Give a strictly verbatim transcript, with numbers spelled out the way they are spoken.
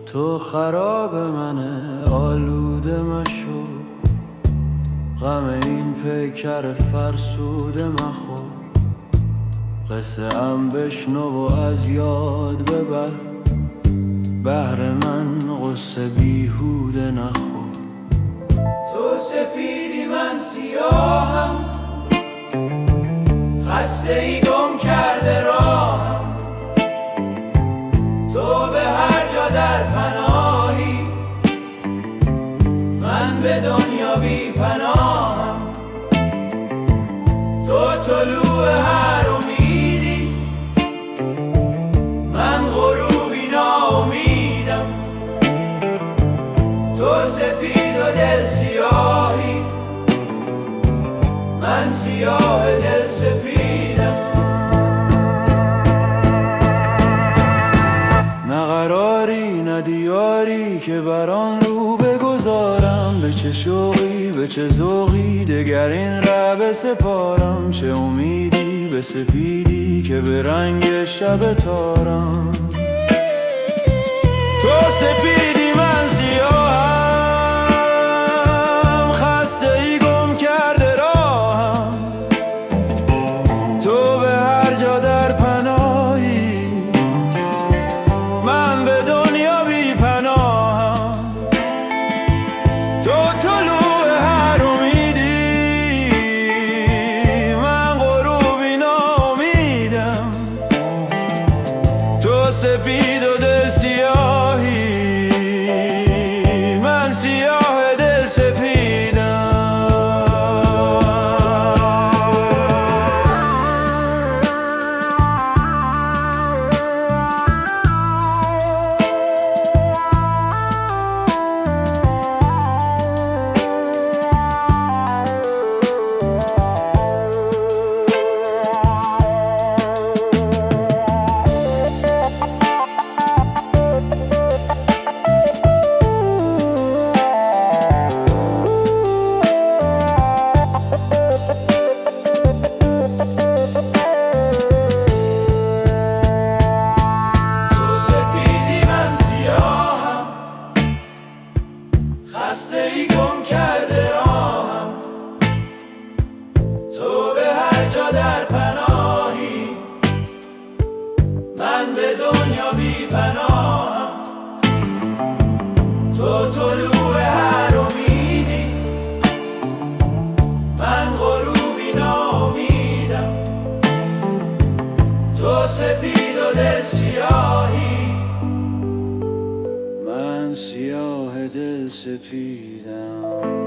تو خراب منه آلوده مشو، غم این پیکر فرسوده مخور، قصه ام بشنو و از یاد ببر، بهر من قصه بیهوده نخور. تو سپیدی من سیاهم، خسته ای گم کرده راهم، تو به هر جا در پناهی، من به دنیا بی پناهم. تو طلوع هر امیدی، من غروبی ناامیدم. تو سپید و دل سیاهی، من سیاه دل سپیدم. نه قراری نه دیاری که بران رو بگذارم، به چه شوقی به چه ذوقی دگر این ره بسپارم، چه امیدی به سپیدی که به رنگ شب تارم. تو سپیدی من سیاهم، خسته ای گم کرده راهم، تو به هر جا در پناهی، من به دنیا بی پناهم. تو طلوع هر امیدی، من غروبی ناامیدم. تو سپید و دل سیاهی، من سیاه دل سپیدم. خسته ای گم کرده راهم، تو به هر جا در پناهی، من به دنیا بی پناهم. تو طلوع هر امیدی، من غروبی ناامیدم. تو سپید و دل سیاهی، من سیاه دل سپیدم.